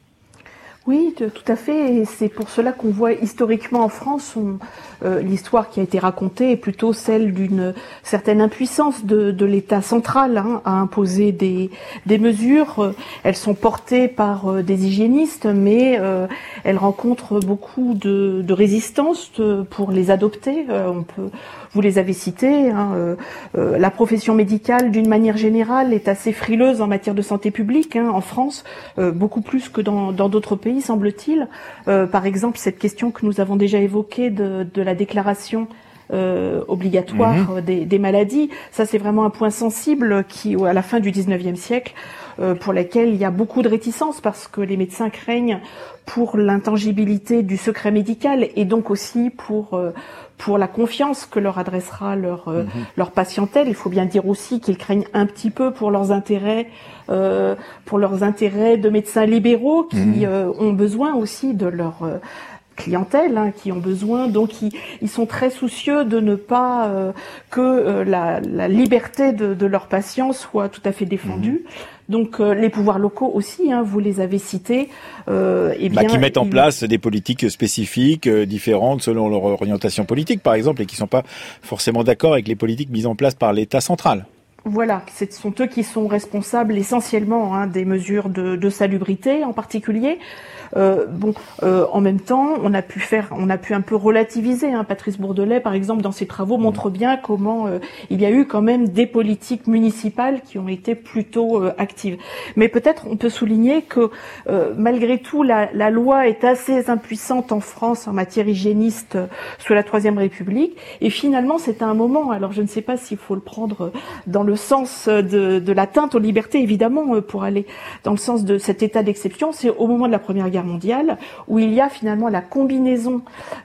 Speaker 4: Oui, tout à fait. Et c'est pour cela qu'on voit historiquement en France, on, euh, l'histoire qui a été racontée est plutôt celle d'une certaine impuissance de, de l'État central hein, à imposer des, des mesures. Elles sont portées par euh, des hygiénistes, mais euh, elles rencontrent beaucoup de, de résistance de, pour les adopter. Euh, on peut, vous les avez cités. Hein, euh, euh, la profession médicale, d'une manière générale, est assez frileuse en matière de santé publique hein, en France, euh, beaucoup plus que dans, dans d'autres pays, semble-t-il. Euh, par exemple, cette question que nous avons déjà évoquée de, de la déclaration euh, obligatoire mmh. des, des maladies, ça c'est vraiment un point sensible qui, à la fin du dix-neuvième siècle, euh, pour laquelle il y a beaucoup de réticences parce que les médecins craignent pour l'intangibilité du secret médical et donc aussi pour euh, pour la confiance que leur adressera leur euh, mmh. leur patientèle. Il faut bien dire aussi qu'ils craignent un petit peu pour leurs intérêts euh, pour leurs intérêts de médecins libéraux qui mmh. euh, ont besoin aussi de leur euh, clientèle, hein, qui ont besoin, donc ils, ils sont très soucieux de ne pas euh, que euh, la, la liberté de, de leurs patients soit tout à fait défendue. Mmh. Donc euh, les pouvoirs locaux aussi, hein, vous les avez cités, euh, et bien,
Speaker 1: bah, qui mettent en
Speaker 4: ils...
Speaker 1: place des politiques spécifiques, euh, différentes selon leur orientation politique, par exemple, et qui ne sont pas forcément d'accord avec les politiques mises en place par l'État central.
Speaker 4: Voilà, ce sont eux qui sont responsables essentiellement hein, des mesures de, de salubrité en particulier. Euh, bon, euh, en même temps, on a pu faire, on a pu un peu relativiser. Hein. Patrice Bourdelet, par exemple, dans ses travaux, montre bien comment euh, il y a eu quand même des politiques municipales qui ont été plutôt euh, actives. Mais peut-être on peut souligner que euh, malgré tout, la, la loi est assez impuissante en France en matière hygiéniste euh, sous la Troisième République. Et finalement, c'est à un moment. Alors, je ne sais pas s'il faut le prendre dans le le sens de, de l'atteinte aux libertés, évidemment, pour aller dans le sens de cet état d'exception, c'est au moment de la Première Guerre mondiale, où il y a finalement la combinaison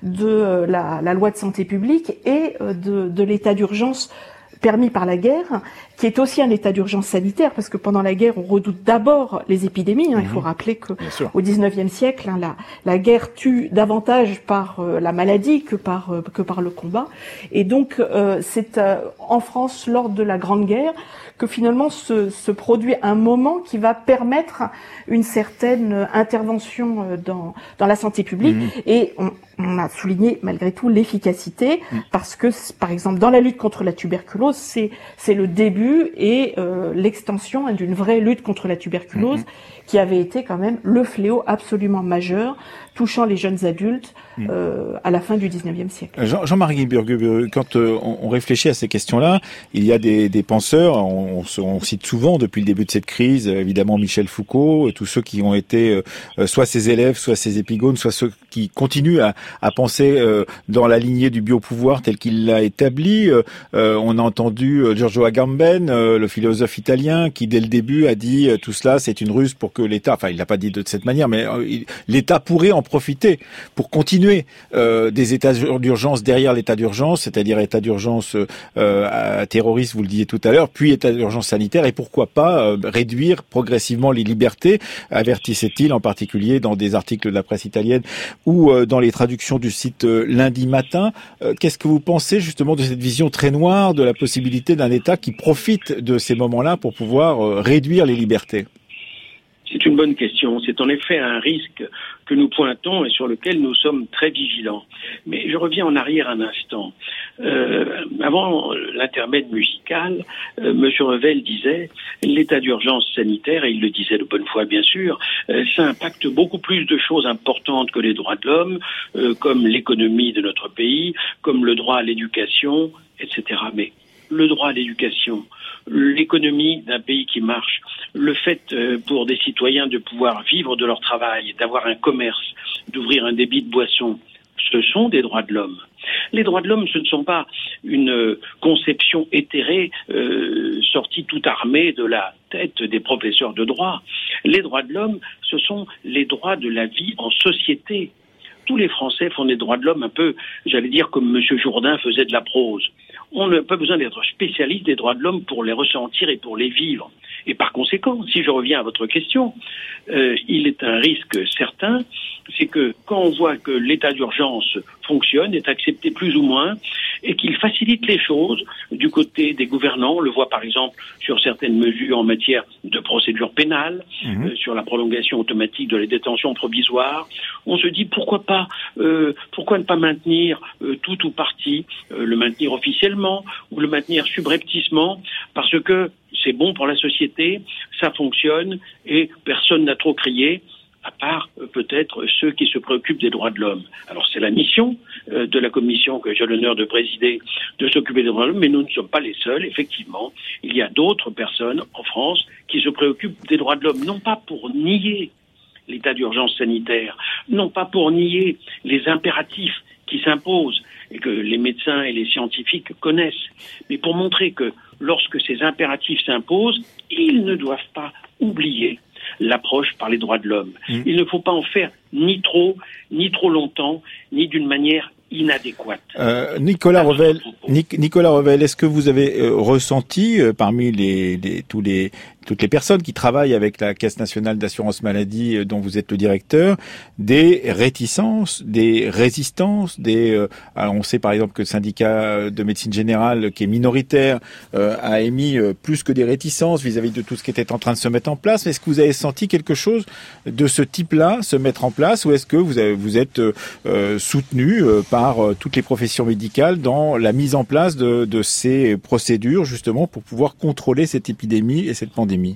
Speaker 4: de la, la loi de santé publique et de, de l'état d'urgence permis par la guerre, qui est aussi un état d'urgence sanitaire, parce que pendant la guerre, on redoute d'abord les épidémies. Hein. Mmh. Il faut rappeler que au dix-neuvième siècle, hein, la, la guerre tue davantage par euh, la maladie que par euh, que par le combat. Et donc, euh, c'est euh, en France, lors de la Grande Guerre, que finalement se, se produit un moment qui va permettre une certaine intervention dans dans la santé publique. Mmh. Et on, on a souligné malgré tout l'efficacité, mmh. parce que, par exemple, dans la lutte contre la tuberculose, c'est c'est le début et euh, l'extension hein, d'une vraie lutte contre la tuberculose, mmh. qui avait été quand même le fléau absolument majeur touchant les jeunes adultes euh, à la fin du dix-neuvième siècle.
Speaker 1: Jean, Jean-Marie Burgue, quand euh, on réfléchit à ces questions-là, il y a des, des penseurs, on, on, on cite souvent depuis le début de cette crise, évidemment Michel Foucault, tous ceux qui ont été euh, soit ses élèves, soit ses épigones, soit ceux qui continuent à, à penser euh, dans la lignée du biopouvoir tel qu'il l'a établi. Euh, on a entendu euh, Giorgio Agamben, euh, le philosophe italien, qui dès le début a dit euh, tout cela c'est une ruse pour que l'État, enfin il l'a pas dit de cette manière, mais euh, il, l'État pourrait en profiter pour continuer euh, des états d'urgence derrière l'état d'urgence, c'est-à-dire état d'urgence euh, terroriste, vous le disiez tout à l'heure, puis état d'urgence sanitaire, et pourquoi pas euh, réduire progressivement les libertés, avertissait-il en particulier dans des articles de la presse italienne ou euh, dans les traductions du site euh, Lundi Matin. Euh, qu'est-ce que vous pensez justement de cette vision très noire de la possibilité d'un État qui profite de ces moments-là pour pouvoir euh, réduire les libertés ?
Speaker 5: C'est une bonne question. C'est en effet un risque que nous pointons et sur lequel nous sommes très vigilants. Mais je reviens en arrière un instant. Euh, avant l'intermède musical, euh, M. Revel disait l'état d'urgence sanitaire, et il le disait de bonne foi bien sûr, euh, ça impacte beaucoup plus de choses importantes que les droits de l'homme, euh, comme l'économie de notre pays, comme le droit à l'éducation, et cetera. Mais le droit à l'éducation, l'économie d'un pays qui marche, le fait euh, pour des citoyens de pouvoir vivre de leur travail, d'avoir un commerce, d'ouvrir un débit de boissons, ce sont des droits de l'homme. Les droits de l'homme, ce ne sont pas une euh, conception éthérée euh, sortie tout armée de la tête des professeurs de droit. Les droits de l'homme, ce sont les droits de la vie en société. Tous les Français font des droits de l'homme un peu, j'allais dire, comme M. Jourdain faisait de la prose. On n'a pas besoin d'être spécialiste des droits de l'homme pour les ressentir et pour les vivre. Et par conséquent, si je reviens à votre question, euh, il est un risque certain, c'est que quand on voit que l'état d'urgence fonctionne, est accepté plus ou moins, et qu'il facilite les choses du côté des gouvernants, on le voit par exemple sur certaines mesures en matière de procédure pénale, mmh. euh, sur la prolongation automatique de la détention provisoire, on se dit pourquoi pas, euh, pourquoi ne pas maintenir euh, tout ou partie, euh, le maintenir officiellement ou le maintenir subrepticement, parce que c'est bon pour la société, ça fonctionne et personne n'a trop crié, à part euh, peut-être ceux qui se préoccupent des droits de l'homme. Alors c'est la mission euh, de la commission que j'ai l'honneur de présider de s'occuper des droits de l'homme, mais nous ne sommes pas les seuls, effectivement. Il y a d'autres personnes en France qui se préoccupent des droits de l'homme, non pas pour nier l'état d'urgence sanitaire, non pas pour nier les impératifs qui s'imposent et que les médecins et les scientifiques connaissent, mais pour montrer que lorsque ces impératifs s'imposent, ils ne doivent pas oublier l'approche par les droits de l'homme. Mmh. Il ne faut pas en faire ni trop, ni trop longtemps, ni d'une manière inadéquate.
Speaker 1: Euh, Nicolas Revel, Nicolas Revel, est-ce que vous avez euh, ressenti euh, parmi les, les, tous les, toutes les personnes qui travaillent avec la Caisse nationale d'assurance maladie euh, dont vous êtes le directeur, des réticences, des résistances, des, euh, alors on sait par exemple que le syndicat de médecine générale, qui est minoritaire, euh, a émis euh, plus que des réticences vis-à-vis de tout ce qui était en train de se mettre en place. Est-ce que vous avez senti quelque chose de ce type-là se mettre en place, ou est-ce que vous, avez, vous êtes euh, soutenu euh, par par toutes les professions médicales dans la mise en place de, de ces procédures justement pour pouvoir contrôler cette épidémie et cette pandémie?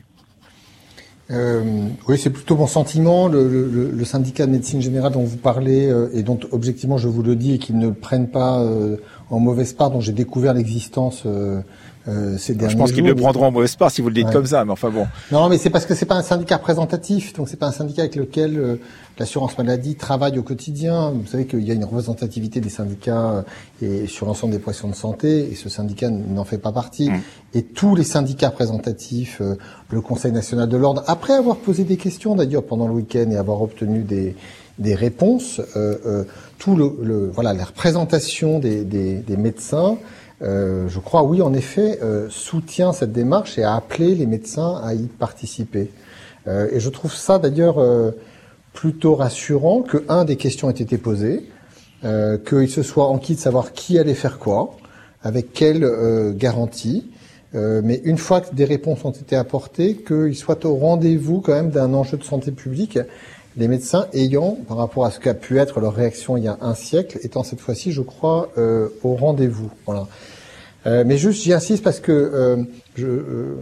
Speaker 3: Euh, oui, c'est plutôt mon sentiment. Le, le, le syndicat de médecine générale dont vous parlez euh, et dont objectivement je vous le dis et qu'ils ne prennent pas euh, en mauvaise part dont j'ai découvert l'existence euh, euh, ces derniers jours.
Speaker 1: Je pense qu'ils le prendront en mauvaise part si vous le dites ouais. comme ça, mais enfin bon.
Speaker 3: Non, mais c'est parce que c'est pas un syndicat représentatif, donc c'est pas un syndicat avec lequel euh, l'assurance maladie travaille au quotidien. Vous savez qu'il y a une représentativité des syndicats et sur l'ensemble des professions de santé, et ce syndicat n'en fait pas partie. Mmh. Et tous les syndicats représentatifs, euh, le Conseil national de l'ordre, après avoir posé des questions d'ailleurs pendant le week-end et avoir obtenu des des réponses, euh, euh, tout le, le voilà la représentation des, des, des médecins, euh, je crois oui en effet euh, soutient cette démarche et a appelé les médecins à y participer. Euh, et je trouve ça d'ailleurs euh, plutôt rassurant que un des questions ait été posées, euh, qu'il se soit enquis de savoir qui allait faire quoi, avec quelle euh, garantie. Euh, mais une fois que des réponses ont été apportées, qu'ils soient au rendez-vous quand même d'un enjeu de santé publique. Les médecins ayant, par rapport à ce qu'a pu être leur réaction il y a un siècle, étant cette fois-ci, je crois, euh, au rendez-vous. Voilà. Euh, mais juste, j'y insiste parce que euh, je, euh,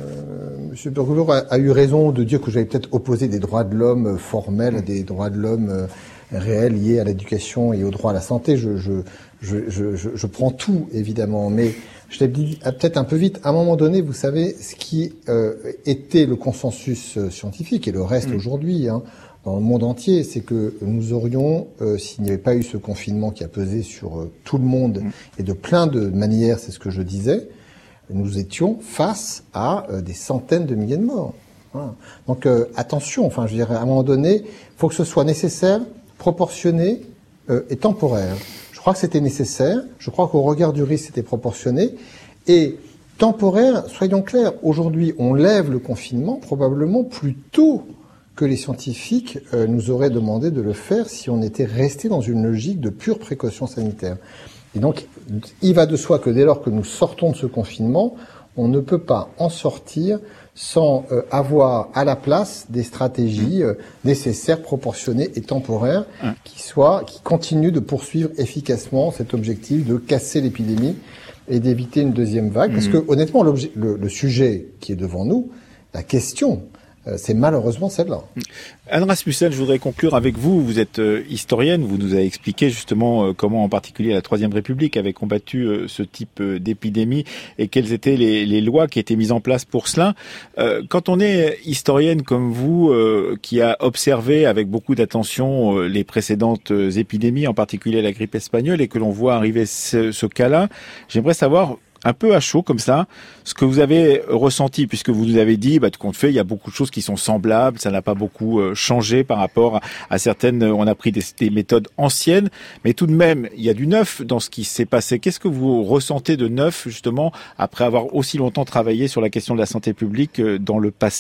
Speaker 3: M. Burgour a, a eu raison de dire que j'avais peut-être opposé des droits de l'homme formels à des droits de l'homme euh, réels liés à l'éducation et au droit à la santé. Je, je, je, je, je, je prends tout, évidemment, mais je l'ai dit peut-être un peu vite. À un moment donné, vous savez, ce qui euh, était le consensus scientifique et le reste mmh. aujourd'hui, hein, dans le monde entier, c'est que nous aurions, euh, s'il n'y avait pas eu ce confinement qui a pesé sur euh, tout le monde mmh. et de plein de manières, c'est ce que je disais, nous étions face à euh, des centaines de milliers de morts. Voilà. Donc euh, attention, enfin je dirais à un moment donné, il faut que ce soit nécessaire, proportionné euh, et temporaire. Je crois que c'était nécessaire, je crois qu'au regard du risque c'était proportionné et temporaire, soyons clairs, aujourd'hui on lève le confinement probablement plus tôt que les scientifiques euh, nous auraient demandé de le faire si on était resté dans une logique de pure précaution sanitaire. Et donc, il va de soi que dès lors que nous sortons de ce confinement, on ne peut pas en sortir sans euh, avoir à la place des stratégies euh, nécessaires, proportionnées et temporaires qui soient, qui continuent de poursuivre efficacement cet objectif de casser l'épidémie et d'éviter une deuxième vague. Parce que, honnêtement, l'objet, le, le sujet qui est devant nous, la question, c'est malheureusement celle-là.
Speaker 1: Anne Rasmussen, je voudrais conclure avec vous. Vous êtes euh, historienne, vous nous avez expliqué justement euh, comment en particulier la Troisième République avait combattu euh, ce type euh, d'épidémie et quelles étaient les, les lois qui étaient mises en place pour cela. Euh, quand on est historienne comme vous, euh, qui a observé avec beaucoup d'attention euh, les précédentes euh, épidémies, en particulier la grippe espagnole, et que l'on voit arriver ce, ce cas-là, j'aimerais savoir un peu à chaud comme ça, ce que vous avez ressenti, puisque vous nous avez dit, bah, de compte fait, il y a beaucoup de choses qui sont semblables, ça n'a pas beaucoup euh, changé par rapport à, à certaines, on a pris des, des méthodes anciennes, mais tout de même, il y a du neuf dans ce qui s'est passé. Qu'est-ce que vous ressentez de neuf, justement, après avoir aussi longtemps travaillé sur la question de la santé publique euh, dans le passé ?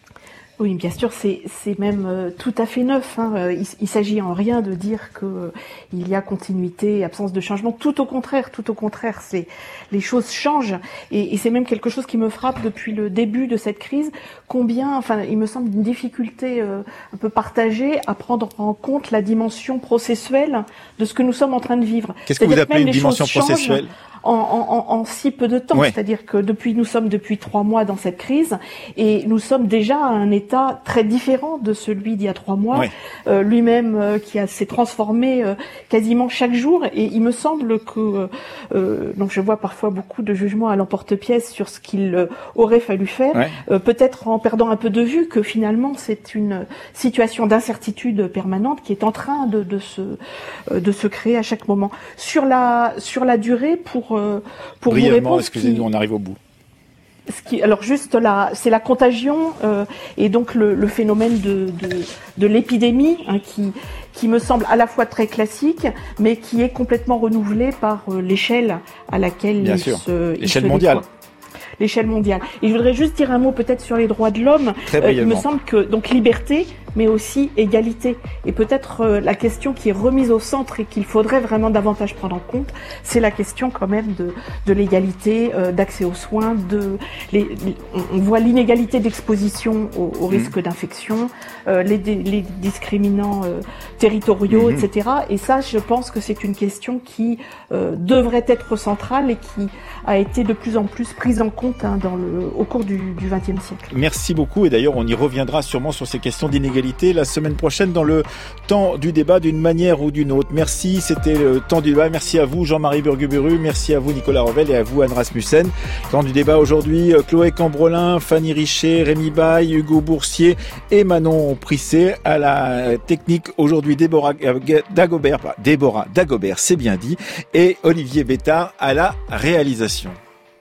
Speaker 4: Oui, bien sûr, c'est c'est même euh, tout à fait neuf. Hein. Il, il s'agit en rien de dire que euh, il y a continuité, absence de changement. Tout au contraire, tout au contraire, c'est les choses changent et, et c'est même quelque chose qui me frappe depuis le début de cette crise. Combien, enfin, il me semble une difficulté euh, un peu partagée à prendre en compte la dimension processuelle de ce que nous sommes en train de vivre.
Speaker 1: Qu'est-ce que vous appelez une dimension processuelle ?
Speaker 4: En, en, en si peu de temps, ouais. C'est-à-dire que depuis nous sommes depuis trois mois dans cette crise et nous sommes déjà à un état très différent de celui d'il y a trois mois, ouais. euh, lui-même euh, qui a s'est transformé euh, quasiment chaque jour et il me semble que euh, donc je vois parfois beaucoup de jugements à l'emporte-pièce sur ce qu'il euh, aurait fallu faire, ouais. euh, peut-être en perdant un peu de vue que finalement c'est une situation d'incertitude permanente qui est en train de, de se euh, de se créer à chaque moment. Sur la sur la durée pour Pour
Speaker 1: Brièvement,
Speaker 4: vous répondre,
Speaker 1: excusez-nous, on arrive au bout.
Speaker 4: Ce qui, alors juste là, c'est la contagion euh, et donc le, le phénomène de, de, de l'épidémie hein, qui, qui me semble à la fois très classique, mais qui est complètement renouvelé par euh, l'échelle à laquelle
Speaker 1: Bien
Speaker 4: il
Speaker 1: sûr.
Speaker 4: se
Speaker 1: l'échelle
Speaker 4: il se
Speaker 1: mondiale.
Speaker 4: Déploie. L'échelle mondiale. Et je voudrais juste dire un mot peut-être sur les droits de l'homme.
Speaker 1: Euh,
Speaker 4: il me semble que donc liberté, mais aussi égalité. Et peut-être euh, la question qui est remise au centre et qu'il faudrait vraiment davantage prendre en compte, c'est la question quand même de, de l'égalité, euh, d'accès aux soins. De, les, les, on voit l'inégalité d'exposition au, au risque mmh. d'infection, euh, les, les discriminants euh, territoriaux, mmh. et cetera. Et ça, je pense que c'est une question qui euh, devrait être centrale et qui a été de plus en plus prise en compte hein, dans le, au cours du vingtième siècle.
Speaker 1: Merci beaucoup et d'ailleurs on y reviendra reviendra sûrement sur ces questions d'inégalité la semaine prochaine dans le temps du débat d'une manière ou d'une autre. Merci, c'était le temps du débat. Merci à vous Jean-Marie Burguburu, merci à vous Nicolas Revel et à vous Anne Rasmussen. Temps du débat aujourd'hui, Chloé Cambrolin, Fanny Richet, Rémi Baille, Hugo Boursier et Manon Prisset. À la technique aujourd'hui, Déborah Dagobert, Déborah Dagobert, c'est bien dit, et Olivier Bétard à la réalisation.